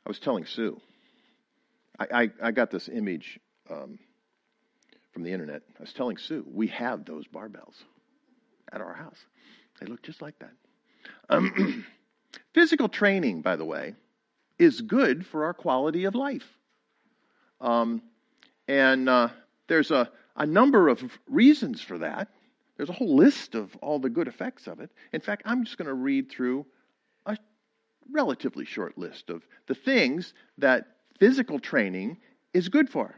I was telling Sue, I got this image from the internet. I was telling Sue, we have those barbells at our house. They look just like that. Physical training, by the way, is good for our quality of life. There's a number of reasons for that. There's a whole list of all the good effects of it. In fact, I'm just going to read through a relatively short list of the things that physical training is good for.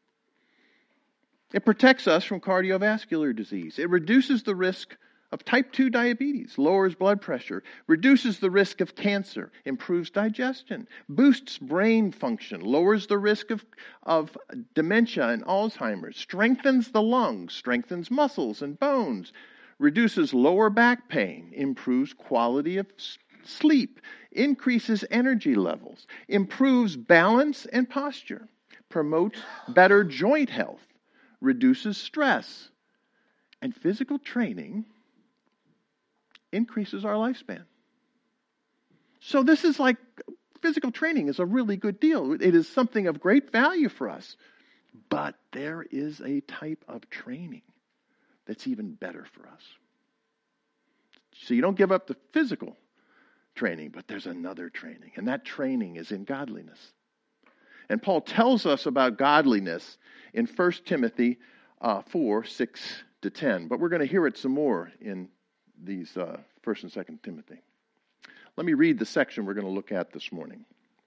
It protects us from cardiovascular disease. It reduces the risk of type 2 diabetes, lowers blood pressure, reduces the risk of cancer, improves digestion, boosts brain function, lowers the risk of dementia and Alzheimer's, strengthens the lungs, strengthens muscles and bones, reduces lower back pain, improves quality of sleep, increases energy levels, improves balance and posture, promotes better joint health, reduces stress, and physical training increases our lifespan. So this is like, physical training is a really good deal. It is something of great value for us. But there is a type of training that's even better for us. So you don't give up the physical training, but there's another training. And that training is in godliness. And Paul tells us about godliness in 1 Timothy 4, 6 to 10. But we're going to hear it some more in these 1st and 2nd Timothy. Let me read the section we're going to look at this morning.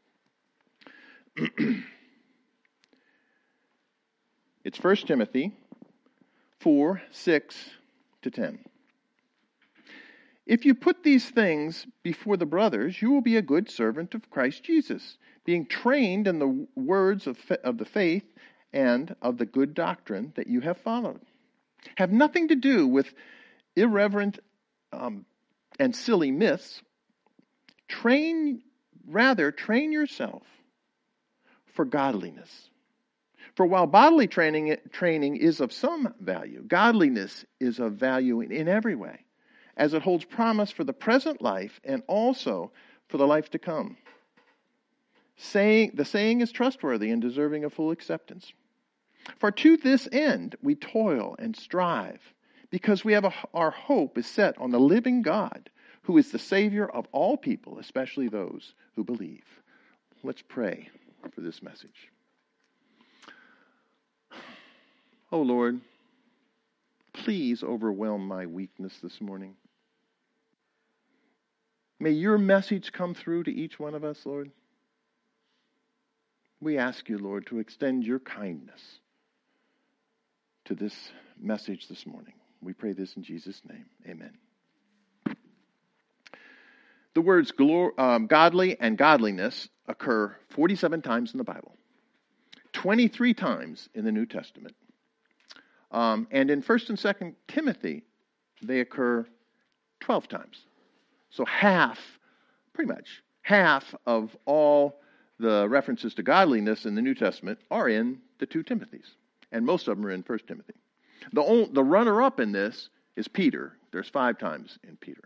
It's 1 Timothy 4, 6 to 10. If you put these things before the brothers, you will be a good servant of Christ Jesus, being trained in the words of the faith and of the good doctrine that you have followed. Have nothing to do with irreverent and silly myths. Train yourself for godliness. For while bodily training is of some value, godliness is of value in every way, as it holds promise for the present life and also for the life to come. The saying is trustworthy and deserving of full acceptance. For to this end we toil and strive, because we have our hope is set on the living God, who is the Savior of all people, especially those who believe. Let's pray for this message. Oh Lord, please overwhelm my weakness this morning. May your message come through to each one of us, Lord. We ask you, Lord, to extend your kindness to this message this morning. We pray this in Jesus' name. Amen. The words godly and godliness occur 47 times in the Bible, 23 times in the New Testament. And in 1st and 2nd Timothy, they occur 12 times. So pretty much half of all the references to godliness in the New Testament are in the 2 Timothys. And most of them are in 1 Timothy. The runner-up in this is Peter. There's 5 times in Peter.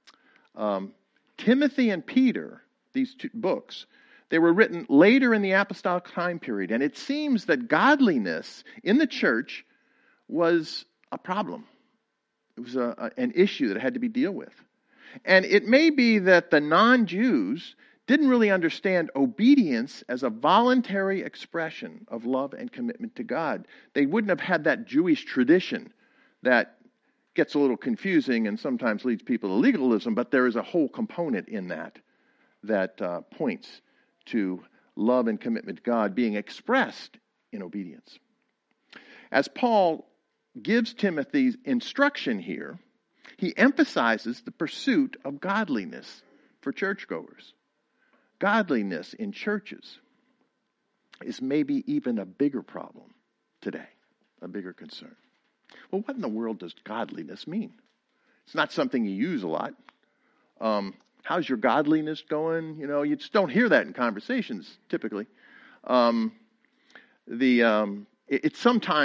Timothy and Peter, these 2 books, they were written later in the apostolic time period. And it seems that godliness in the church was a problem. It was an issue that had to be dealt with. And it may be that the non-Jews didn't really understand obedience as a voluntary expression of love and commitment to God. They wouldn't have had that Jewish tradition that gets a little confusing and sometimes leads people to legalism, but there is a whole component in that points to love and commitment to God being expressed in obedience. As Paul gives Timothy instruction here, he emphasizes the pursuit of godliness for churchgoers. Godliness in churches is maybe even a bigger problem today, a bigger concern. Well, what in the world does godliness mean? It's not something you use a lot. How's your godliness going? You just don't hear that in conversations typically. It's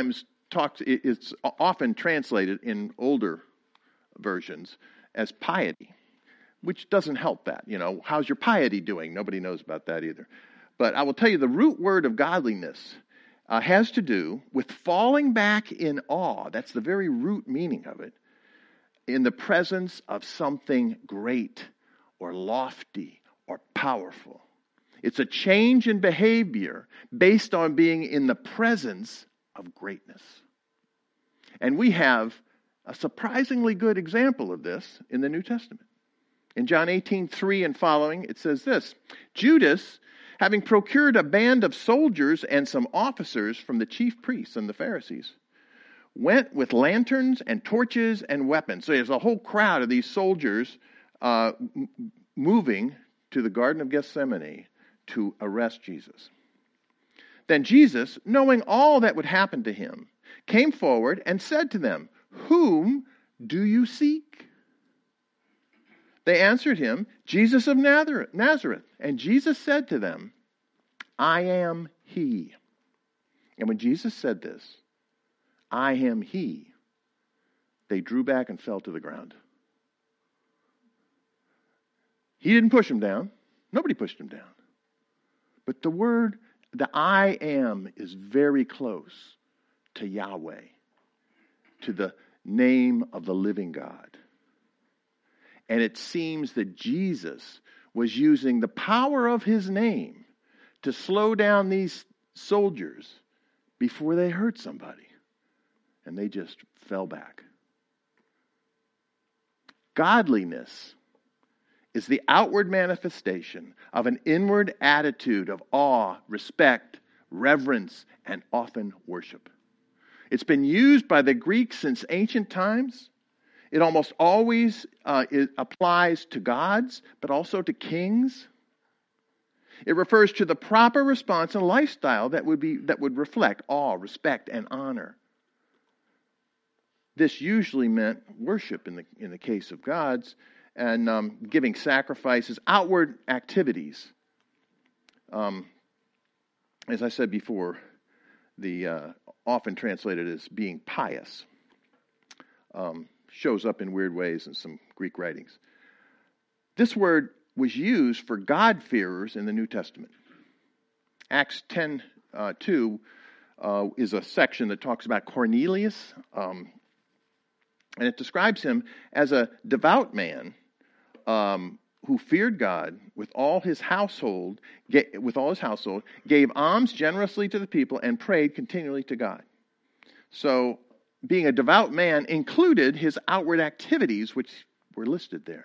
often translated in older versions as piety, which doesn't help that. How's your piety doing? Nobody knows about that either. But I will tell you, the root word of godliness has to do with falling back in awe. That's the very root meaning of it. In the presence of something great or lofty or powerful. It's a change in behavior based on being in the presence of greatness. And we have a surprisingly good example of this in the New Testament. In John 18:3 and following, it says this: Judas, having procured a band of soldiers and some officers from the chief priests and the Pharisees, went with lanterns and torches and weapons. So there's a whole crowd of these soldiers moving to the Garden of Gethsemane to arrest Jesus. Then Jesus, knowing all that would happen to him, came forward and said to them, "Whom do you seek?" They answered him, "Jesus of Nazareth." And Jesus said to them, "I am he." And when Jesus said this, "I am he," they drew back and fell to the ground. He didn't push them down. Nobody pushed him down. But the word, the I am, is very close to Yahweh, to the name of the living God. And it seems that Jesus was using the power of his name to slow down these soldiers before they hurt somebody. And they just fell back. Godliness is the outward manifestation of an inward attitude of awe, respect, reverence, and often worship. It's been used by the Greeks since ancient times. It almost always applies to gods, but also to kings. It refers to the proper response and lifestyle that would reflect awe, respect, and honor. This usually meant worship in the case of gods, and giving sacrifices, outward activities. As I said before, the often translated as being pious. Shows up in weird ways in some Greek writings. This word was used for God-fearers in the New Testament. Acts 10:2 is a section that talks about Cornelius, and it describes him as a devout man who feared God with all his household, gave alms generously to the people, and prayed continually to God. So, being a devout man included his outward activities, which were listed there.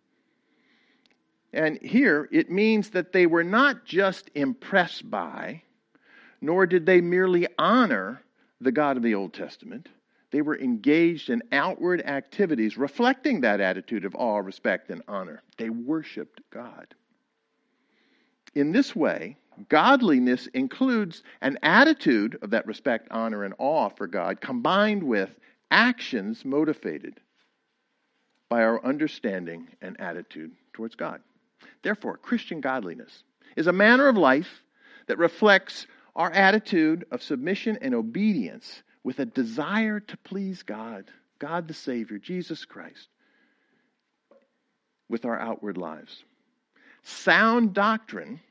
And here, it means that they were not just impressed by, nor did they merely honor the God of the Old Testament. They were engaged in outward activities reflecting that attitude of awe, respect, and honor. They worshiped God. In this way, godliness includes an attitude of that respect, honor, and awe for God, combined with actions motivated by our understanding and attitude towards God. Therefore, Christian godliness is a manner of life that reflects our attitude of submission and obedience with a desire to please God, God the Savior, Jesus Christ, with our outward lives. Sound doctrine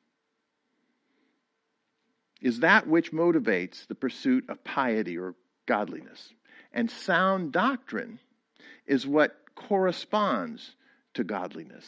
is that which motivates the pursuit of piety or godliness. And sound doctrine is what corresponds to godliness.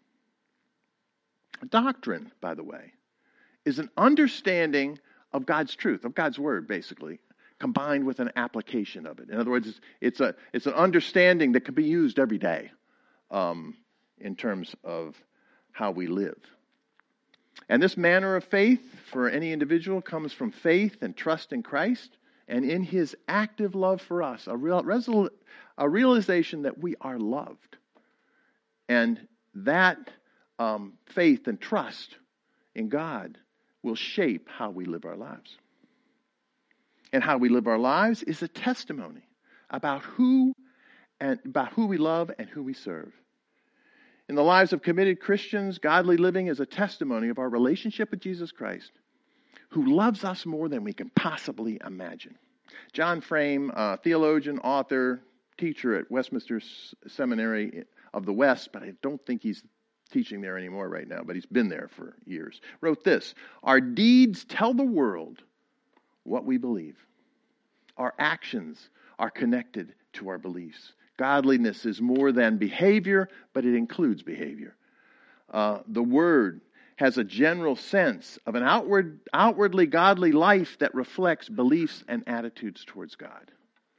Doctrine, by the way, is an understanding of God's truth, of God's word, basically, combined with an application of it. In other words, it's an understanding that can be used every day in terms of how we live. And this manner of faith for any individual comes from faith and trust in Christ and in his active love for us, a realization that we are loved. And that faith and trust in God will shape how we live our lives. And how we live our lives is a testimony about who we love and who we serve. In the lives of committed Christians, godly living is a testimony of our relationship with Jesus Christ, who loves us more than we can possibly imagine. John Frame, theologian, author, teacher at Westminster Seminary of the West, but I don't think he's teaching there anymore right now, but he's been there for years, wrote this: "Our deeds tell the world what we believe. Our actions are connected to our beliefs. Godliness is more than behavior, but it includes behavior. The Word has a general sense of an outwardly godly life that reflects beliefs and attitudes towards God."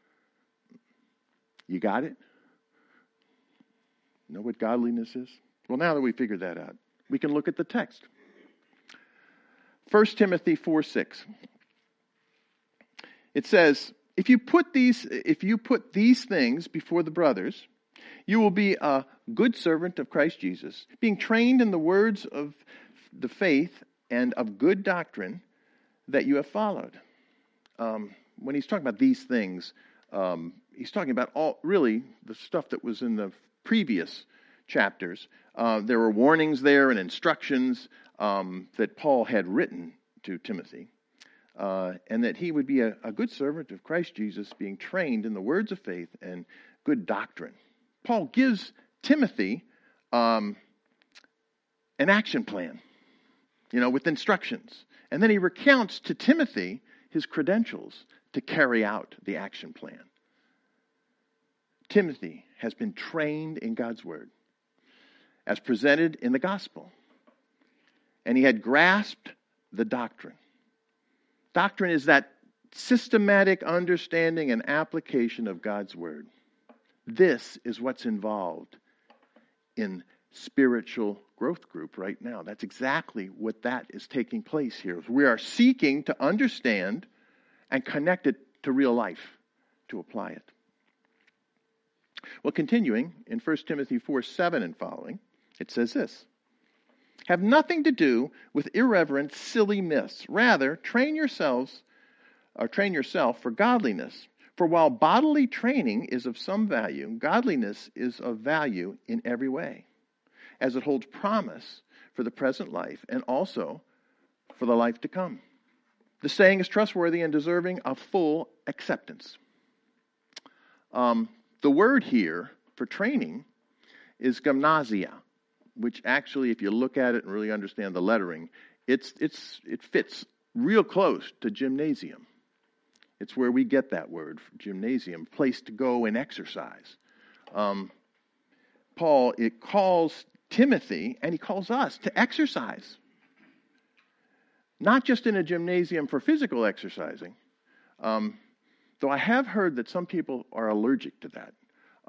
You got it? Know what godliness is? Well, now that we figured that out, we can look at the text. 1 Timothy 4:6. It says, if you put these things before the brothers, you will be a good servant of Christ Jesus, being trained in the words of the faith and of good doctrine that you have followed. When he's talking about these things, he's talking about all really the stuff that was in the previous chapters. There were warnings there and instructions that Paul had written to Timothy, and that he would be a good servant of Christ Jesus, being trained in the words of faith and good doctrine. Paul gives Timothy an action plan, with instructions. And then he recounts to Timothy his credentials to carry out the action plan. Timothy has been trained in God's Word as presented in the gospel. And he had grasped the doctrine. Doctrine is that systematic understanding and application of God's Word. This is what's involved in spiritual growth group right now. That's exactly what that is taking place here. We are seeking to understand and connect it to real life, to apply it. Well, continuing in 1 Timothy 4:7 and following, it says this: "Have nothing to do with irreverent, silly myths. Rather, train yourself for godliness. For while bodily training is of some value, godliness is of value in every way, as it holds promise for the present life and also for the life to come. The saying is trustworthy and deserving of full acceptance." The word here for training is gymnasia, which actually, if you look at it and really understand the lettering, it fits real close to gymnasium. It's where we get that word, gymnasium, place to go and exercise. Paul, it calls Timothy, and he calls us to exercise. Not just in a gymnasium for physical exercising, though I have heard that some people are allergic to that.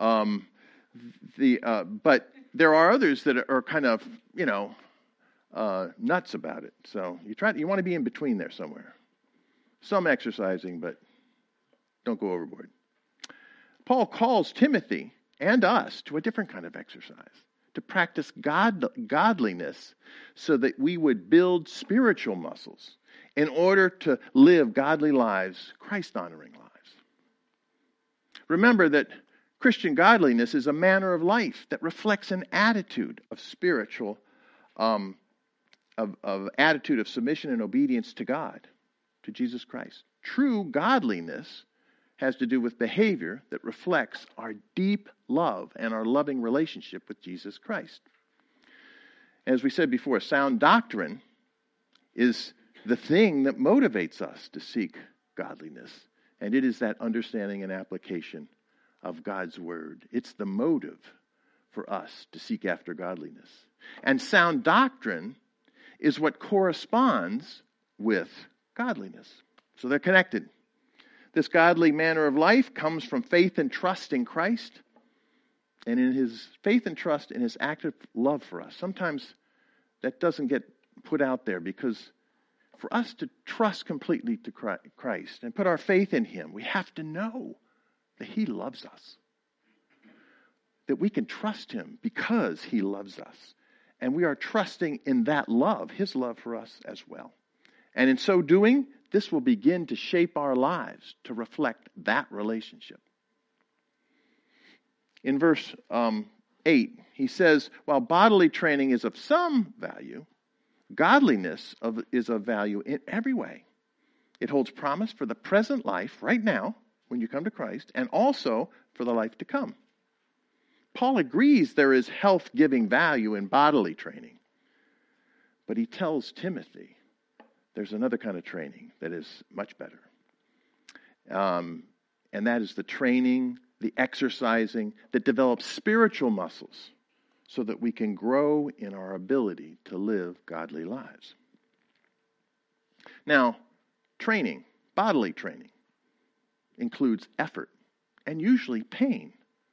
But there are others that are kind of, nuts about it. So you want to be in between there somewhere. Some exercising, but don't go overboard. Paul calls Timothy and us to a different kind of exercise, to practice godliness so that we would build spiritual muscles in order to live godly lives, Christ-honoring lives. Remember that Christian godliness is a manner of life that reflects an attitude of spiritual, of attitude of submission and obedience to God, to Jesus Christ. True godliness has to do with behavior that reflects our deep love and our loving relationship with Jesus Christ. As we said before, sound doctrine is the thing that motivates us to seek godliness. And it is that understanding and application of God's Word. It's the motive for us to seek after godliness. And sound doctrine is what corresponds with godliness. So they're connected. This godly manner of life comes from faith and trust in Christ and in His faith and trust in His active love for us. Sometimes that doesn't get put out there because for us to trust completely to Christ and put our faith in Him, we have to know that He loves us. That we can trust Him because He loves us. And we are trusting in that love, His love for us as well. And in so doing, this will begin to shape our lives to reflect that relationship. In verse 8, he says, while bodily training is of some value, godliness is of value in every way. It holds promise for the present life, right now, when you come to Christ, and also for the life to come. Paul agrees there is health-giving value in bodily training. But he tells Timothy there's another kind of training that is much better. And that is the training, the exercising that develops spiritual muscles so that we can grow in our ability to live godly lives. Now, training, bodily training, includes effort and usually pain.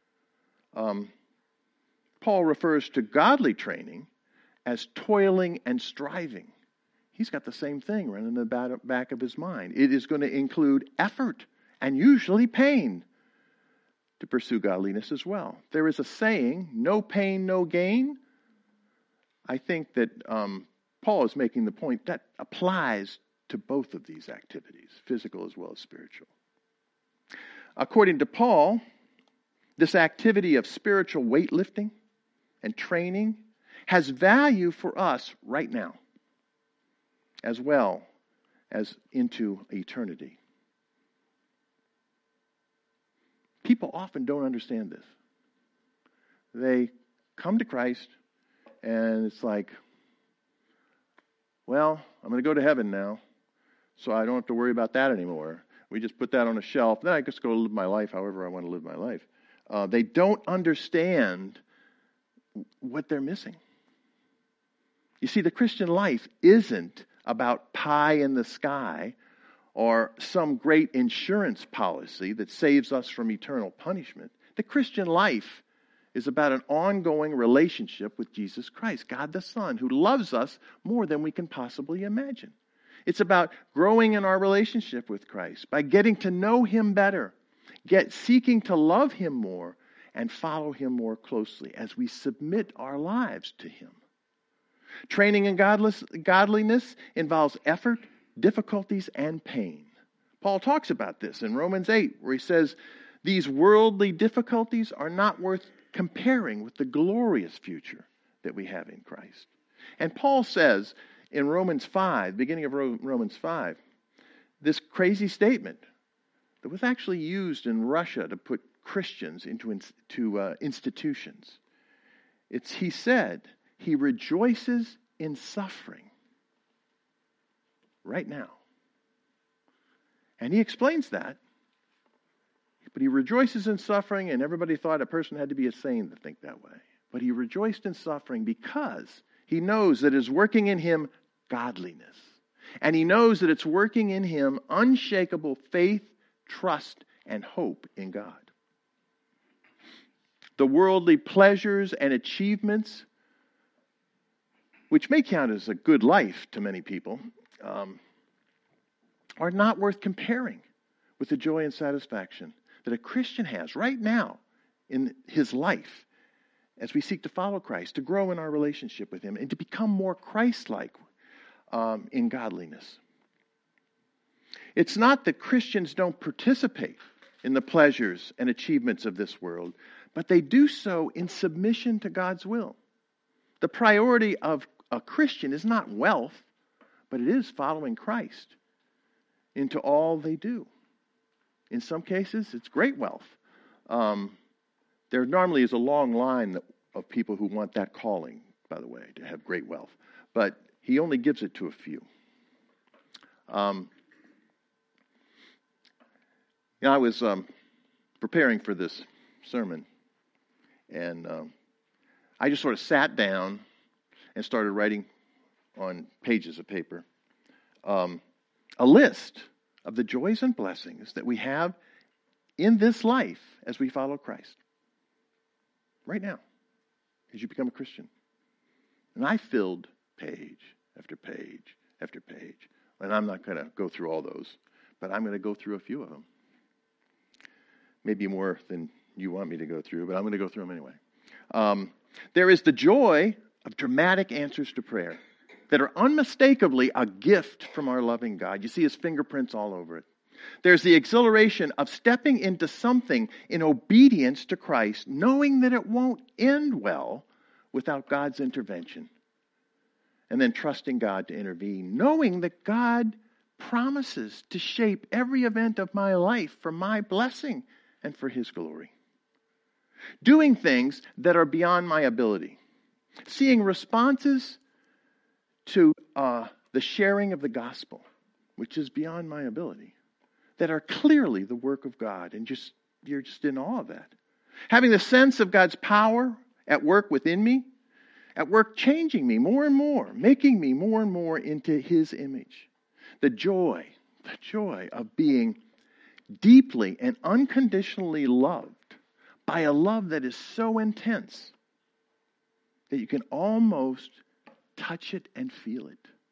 Paul refers to godly training as toiling and striving. He's got the same thing running in the back of his mind. It is going to include effort and usually pain to pursue godliness as well. There is a saying, no pain, no gain. I think that Paul is making the point that applies to both of these activities, physical as well as spiritual. According to Paul, this activity of spiritual weightlifting and training has value for us right now, as well as into eternity. People often don't understand this. They come to Christ, and it's like, well, I'm going to go to heaven now, so I don't have to worry about that anymore. We just put that on a shelf. Then I just go live my life however I want to live my life. They don't understand what they're missing. You see, the Christian life isn't about pie in the sky or some great insurance policy that saves us from eternal punishment. The Christian life is about an ongoing relationship with Jesus Christ, God the Son, who loves us more than we can possibly imagine. It's about growing in our relationship with Christ by getting to know Him better, seeking to love Him more, and follow Him more closely as we submit our lives to Him. Training in godliness involves effort, difficulties, and pain. Paul talks about this in Romans 8, where he says, these worldly difficulties are not worth comparing with the glorious future that we have in Christ. And Paul says in Romans 5, beginning of Romans 5, this crazy statement that was actually used in Russia to put Christians into institutions. He said, he rejoices in suffering right now. And he explains that. But he rejoices in suffering, and everybody thought a person had to be insane to think that way. But he rejoiced in suffering because he knows that it's working in him godliness. And he knows that it's working in him unshakable faith, trust, and hope in God. The worldly pleasures and achievements, which may count as a good life to many people, are not worth comparing with the joy and satisfaction that a Christian has right now in his life as we seek to follow Christ, to grow in our relationship with Him, and to become more Christ-like in godliness. It's not that Christians don't participate in the pleasures and achievements of this world, but they do so in submission to God's will. The priority of a Christian is not wealth, but it is following Christ into all they do. In some cases, it's great wealth. There normally is a long line of people who want that calling, by the way, to have great wealth. But He only gives it to a few. I was preparing for this sermon, and I just sort of sat down and started writing on pages of paper a list of the joys and blessings that we have in this life as we follow Christ. Right now, as you become a Christian. And I filled page after page after page. And I'm not going to go through all those, but I'm going to go through a few of them. Maybe more than you want me to go through, but I'm going to go through them anyway. There is the joy of dramatic answers to prayer that are unmistakably a gift from our loving God. You see His fingerprints all over it. There's the exhilaration of stepping into something in obedience to Christ, knowing that it won't end well without God's intervention. And then trusting God to intervene, knowing that God promises to shape every event of my life for my blessing and for His glory. doing things that are beyond my ability, seeing responses to the sharing of the gospel, which is beyond my ability, that are clearly the work of God, and you're just in awe of that. Having the sense of God's power at work within me, at work changing me more and more, making me more and more into His image. The joy of being deeply and unconditionally loved by a love that is so intense that you can almost touch it and feel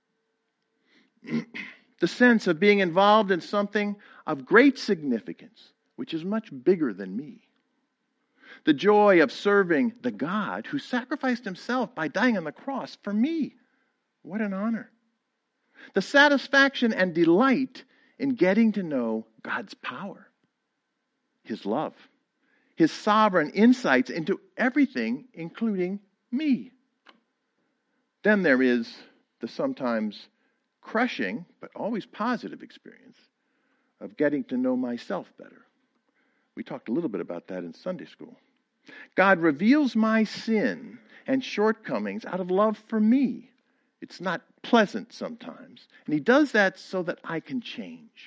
it. The sense of being involved in something of great significance, which is much bigger than me. The joy of serving the God who sacrificed Himself by dying on the cross for me. What an honor. The satisfaction and delight in getting to know God's power, His love, His sovereign insights into everything, including me. Then there is the sometimes crushing, but always positive experience of getting to know myself better. We talked a little bit about that in Sunday school. God reveals my sin and shortcomings out of love for me. It's not pleasant sometimes. And He does that so that I can change.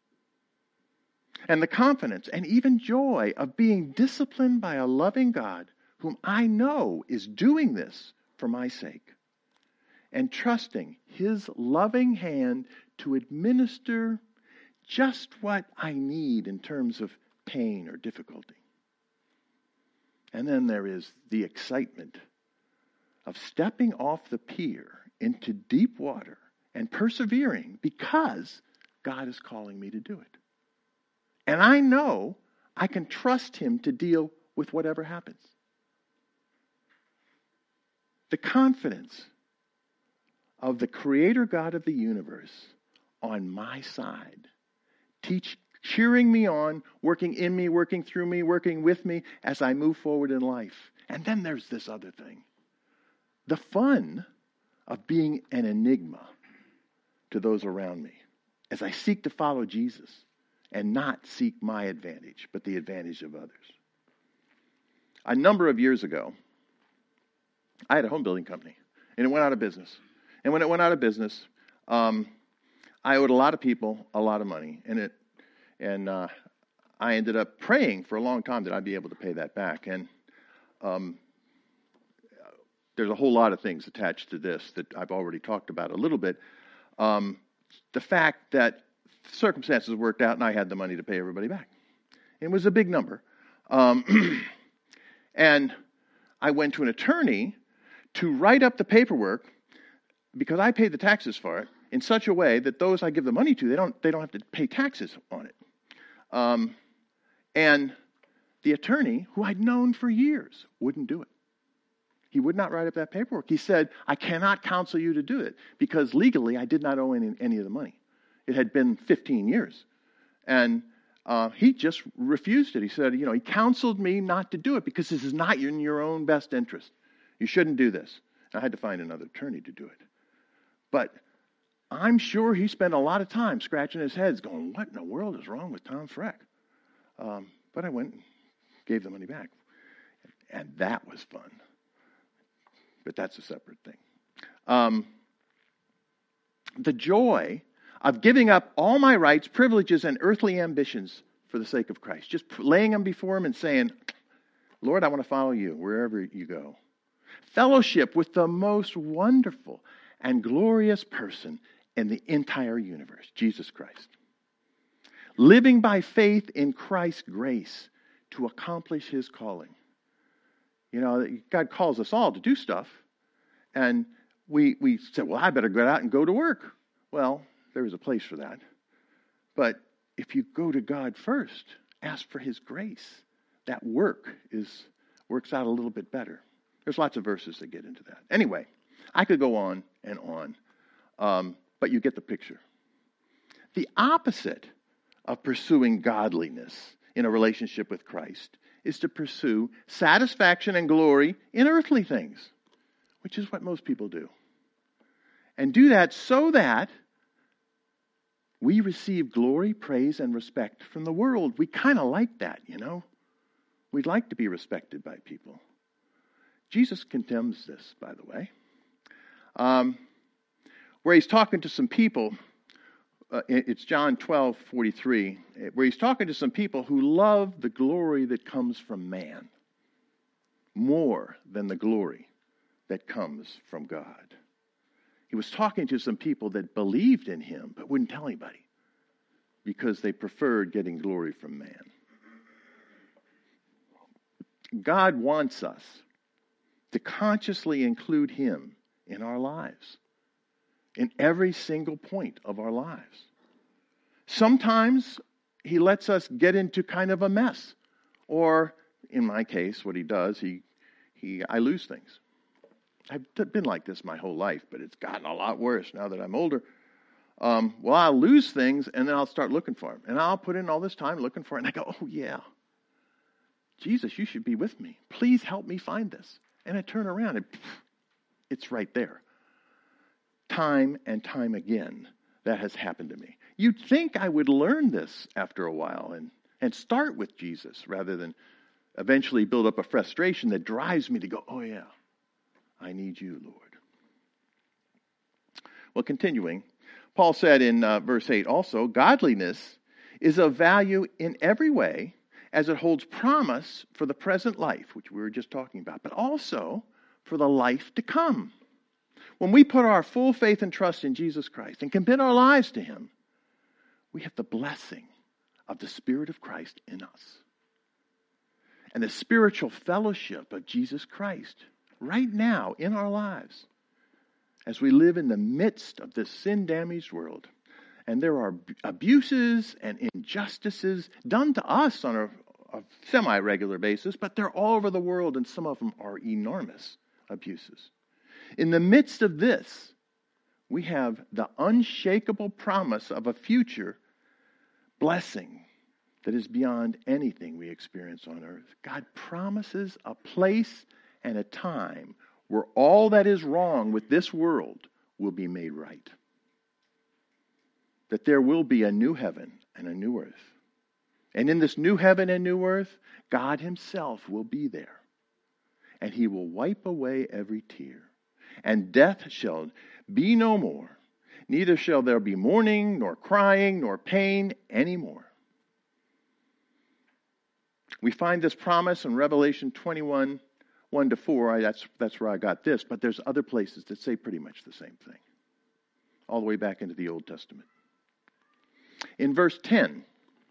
And the confidence and even joy of being disciplined by a loving God whom I know is doing this for my sake. And trusting His loving hand to administer just what I need in terms of pain or difficulty. And then there is the excitement of stepping off the pier into deep water and persevering because God is calling me to do it. And I know I can trust Him to deal with whatever happens. The confidence of the Creator God of the universe on my side, cheering me on, working in me, working through me, working with me as I move forward in life. And then there's this other thing. The fun of being an enigma to those around me as I seek to follow Jesus and not seek my advantage, but the advantage of others. A number of years ago, I had a home building company, and it went out of business. And when it went out of business, I owed a lot of people a lot of money, and I ended up praying for a long time that I'd be able to pay that back. And there's a whole lot of things attached to this that I've already talked about a little bit. The fact that circumstances worked out and I had the money to pay everybody back. It was a big number. And I went to an attorney to write up the paperwork because I paid the taxes for it in such a way that those I give the money to, they don't have to pay taxes on it. And the attorney, who I'd known for years, wouldn't do it. He would not write up that paperwork. He said, I cannot counsel you to do it because legally I did not owe any of the money. It had been 15 years. And he just refused it. He said, he counseled me not to do it because this is not in your own best interest. You shouldn't do this. I had to find another attorney to do it. But I'm sure he spent a lot of time scratching his head going, what in the world is wrong with Tom Freck? But I went and gave the money back. And that was fun. But that's a separate thing. The joy of giving up all my rights, privileges, and earthly ambitions for the sake of Christ. Just laying them before Him and saying, Lord, I want to follow You wherever You go. Fellowship with the most wonderful and glorious person in the entire universe, Jesus Christ. Living by faith in Christ's grace to accomplish His calling. God calls us all to do stuff. And we said, well, I better go out and go to work. Well, there is a place for that. But if you go to God first, ask for His grace, that works out a little bit better. There's lots of verses that get into that. Anyway, I could go on and on, but you get the picture. The opposite of pursuing godliness in a relationship with Christ is to pursue satisfaction and glory in earthly things, which is what most people do. And do that so that we receive glory, praise, and respect from the world. We kind of like that, We'd like to be respected by people. Jesus condemns this, by the way. Where he's talking to some people, it's John 12:43, where he's talking to some people who love the glory that comes from man more than the glory that comes from God. He was talking to some people that believed in him but wouldn't tell anybody because they preferred getting glory from man. God wants us to consciously include him in our lives, in every single point of our lives. Sometimes he lets us get into kind of a mess. Or, in my case, what he does, I lose things. I've been like this my whole life, but it's gotten a lot worse now that I'm older. I'll lose things, and then I'll start looking for them. And I'll put in all this time looking for it, and I go, oh, yeah. Jesus, you should be with me. Please help me find this. And I turn around, and it's right there. Time and time again, that has happened to me. You'd think I would learn this after a while and start with Jesus rather than eventually build up a frustration that drives me to go, oh yeah, I need you, Lord. Well, continuing, Paul said in verse 8 also, godliness is of value in every way as it holds promise for the present life, which we were just talking about, but also for the life to come. When we put our full faith and trust in Jesus Christ and commit our lives to him, we have the blessing of the Spirit of Christ in us and the spiritual fellowship of Jesus Christ right now in our lives as we live in the midst of this sin-damaged world. And there are abuses and injustices done to us on a semi-regular basis, but they're all over the world, and some of them are enormous abuses. In the midst of this, we have the unshakable promise of a future blessing that is beyond anything we experience on earth. God promises a place and a time where all that is wrong with this world will be made right. That there will be a new heaven and a new earth. And in this new heaven and new earth, God himself will be there. And he will wipe away every tear. And death shall be no more. Neither shall there be mourning, nor crying, nor pain anymore. We find this promise in Revelation 21, 1-4. That's where I got this. But there's other places that say pretty much the same thing. All the way back into the Old Testament. In verse 10,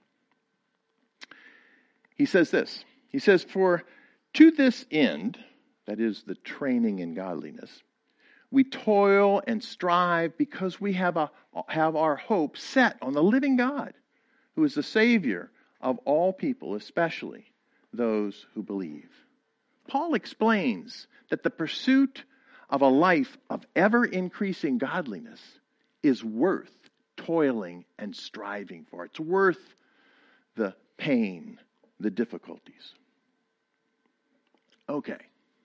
he says this. He says, for to this end, that is the training in godliness, we toil and strive because we have our hope set on the living God, who is the Savior of all people, especially those who believe. Paul explains that the pursuit of a life of ever-increasing godliness is worth toiling and striving for. It's worth the pain, the difficulties. Okay.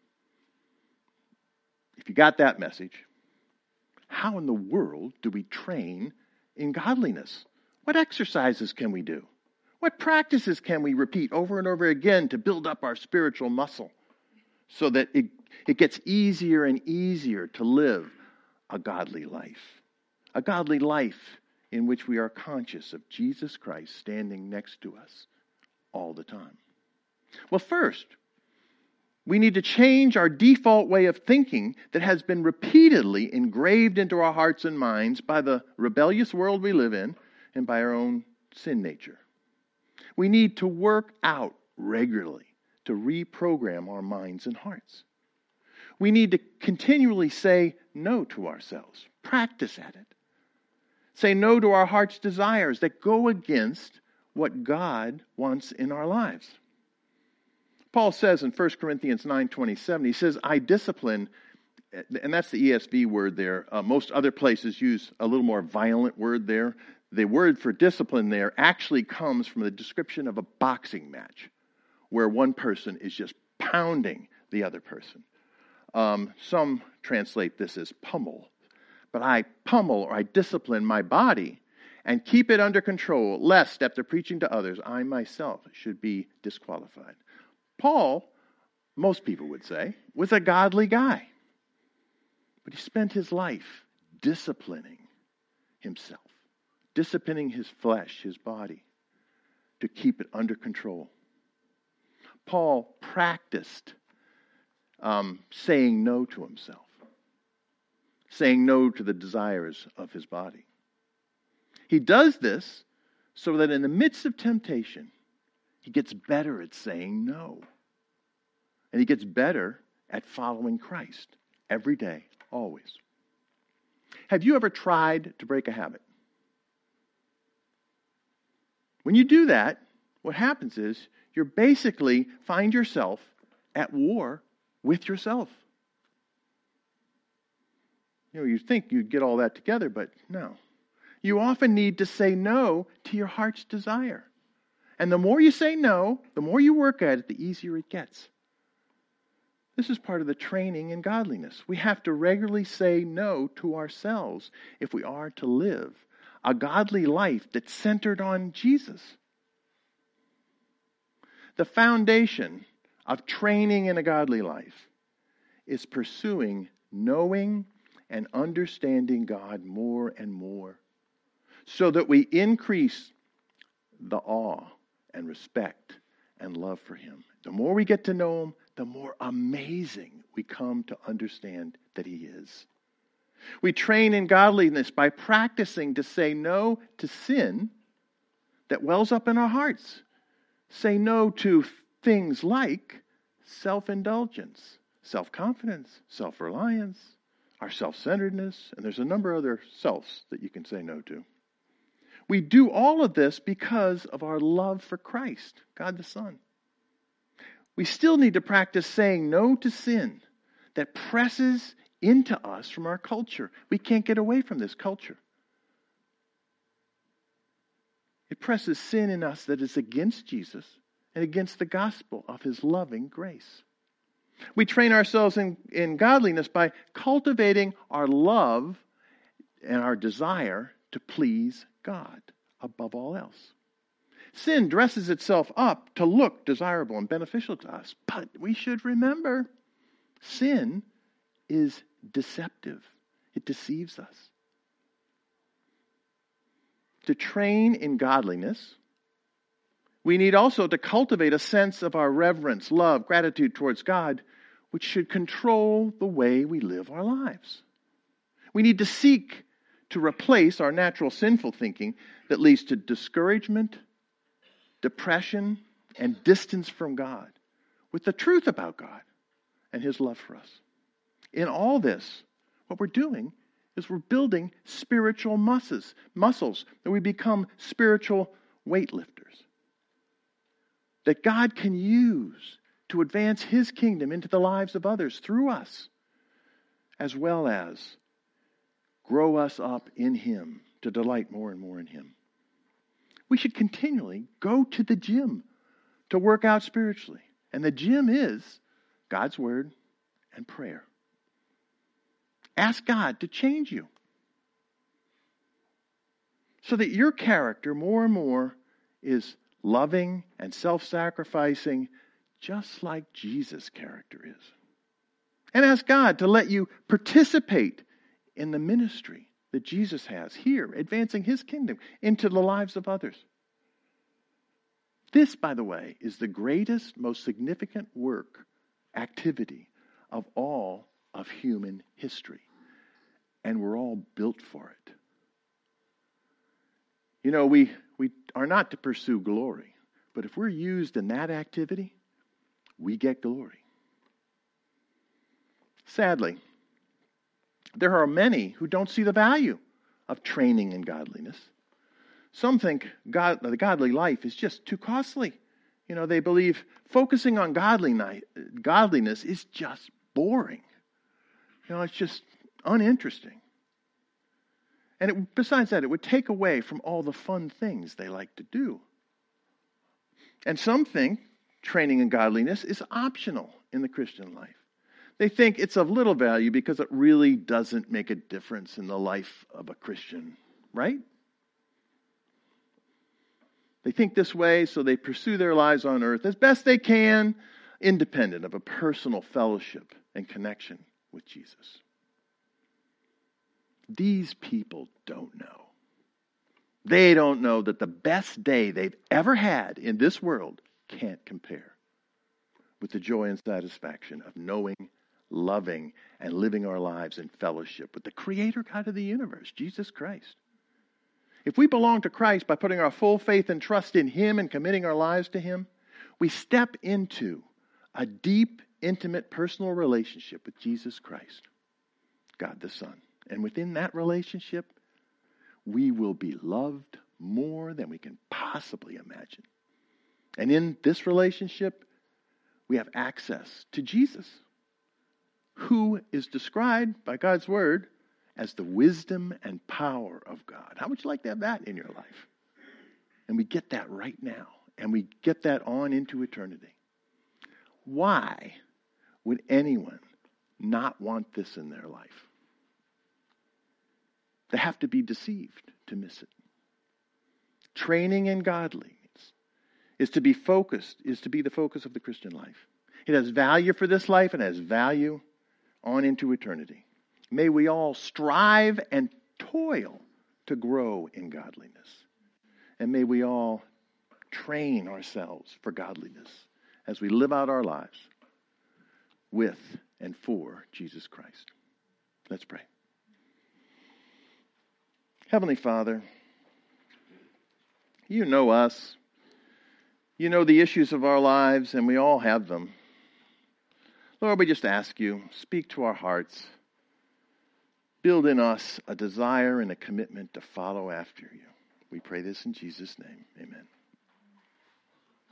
If you got that message, how in the world do we train in godliness? What exercises can we do? What practices can we repeat over and over again to build up our spiritual muscle so that it gets easier and easier to live a godly life? A godly life in which we are conscious of Jesus Christ standing next to us all the time. Well, first, we need to change our default way of thinking that has been repeatedly engraved into our hearts and minds by the rebellious world we live in and by our own sin nature. We need to work out regularly to reprogram our minds and hearts. We need to continually say no to ourselves. Practice at it. Say no to our heart's desires that go against what God wants in our lives. Paul says in 1 Corinthians 9:27, he says, I discipline, and that's the ESV word there. Most other places use a little more violent word there. The word for discipline there actually comes from the description of a boxing match where one person is just pounding the other person. Some translate this as pummel. But I pummel or I discipline my body and keep it under control, lest after preaching to others, I myself should be disqualified. Paul, most people would say, was a godly guy. But he spent his life disciplining himself, disciplining his flesh, his body, to keep it under control. Paul practiced saying no to himself, saying no to the desires of his body. He does this so that in the midst of temptation, he gets better at saying no. And he gets better at following Christ every day, always. Have you ever tried to break a habit? When you do that, what happens is you basically find yourself at war with yourself. You'd think you'd get all that together, but no. You often need to say no to your heart's desire. And the more you say no, the more you work at it, the easier it gets. This is part of the training in godliness. We have to regularly say no to ourselves if we are to live a godly life that's centered on Jesus. The foundation of training in a godly life is pursuing knowing and understanding God more and more so that we increase the awe and respect and love for Him. The more we get to know Him, the more amazing we come to understand that He is. We train in godliness by practicing to say no to sin that wells up in our hearts. Say no to things like self-indulgence, self-confidence, self-reliance, our self-centeredness, and there's a number of other selves that you can say no to. We do all of this because of our love for Christ, God the Son. We still need to practice saying no to sin that presses into us from our culture. We can't get away from this culture. It presses sin in us that is against Jesus and against the gospel of His loving grace. We train ourselves in godliness by cultivating our love and our desire to please God above all else. Sin dresses itself up to look desirable and beneficial to us, but we should remember sin is deceptive. It deceives us. To train in godliness, we need also to cultivate a sense of our reverence, love, gratitude towards God, which should control the way we live our lives. We need to seek to replace our natural sinful thinking that leads to discouragement, depression, and distance from God with the truth about God and His love for us. In all this, what we're doing is we're building spiritual muscles, that we become spiritual weightlifters that God can use to advance His kingdom into the lives of others through us, as well as grow us up in Him to delight more and more in Him. We should continually go to the gym to work out spiritually. And the gym is God's Word and prayer. Ask God to change you so that your character more and more is loving and self-sacrificing, just like Jesus' character is. And ask God to let you participate in the ministry that Jesus has here, advancing His kingdom into the lives of others. This, by the way, is the greatest, most significant activity of all of human history. And we're all built for it. You know, we are not to pursue glory, but if we're used in that activity, we get glory. Sadly, there are many who don't see the value of training in godliness. Some think the godly life is just too costly. You know, they believe focusing on godliness is just boring. You know, it's just uninteresting. And besides that, it would take away from all the fun things they like to do. And some think training in godliness is optional in the Christian life. They think it's of little value because it really doesn't make a difference in the life of a Christian, right? They think this way, so they pursue their lives on earth as best they can, independent of a personal fellowship and connection with Jesus. These people don't know. They don't know that the best day they've ever had in this world can't compare with the joy and satisfaction of knowing, loving, and living our lives in fellowship with the Creator God of the universe, Jesus Christ. If we belong to Christ by putting our full faith and trust in Him and committing our lives to Him, we step into a deep, intimate, personal relationship with Jesus Christ, God the Son. And within that relationship, we will be loved more than we can possibly imagine. And in this relationship, we have access to Jesus, who is described by God's Word as the wisdom and power of God. How would you like to have that in your life? And we get that right now. And we get that on into eternity. Why would anyone not want this in their life? They have to be deceived to miss it. Training in godliness is to be the focus of the Christian life. It has value for this life and has value on into eternity. May we all strive and toil to grow in godliness. And may we all train ourselves for godliness as we live out our lives with and for Jesus Christ. Let's pray. Heavenly Father, you know us. You know the issues of our lives, and we all have them. Lord, we just ask you, speak to our hearts. Build in us a desire and a commitment to follow after you. We pray this in Jesus' name. Amen.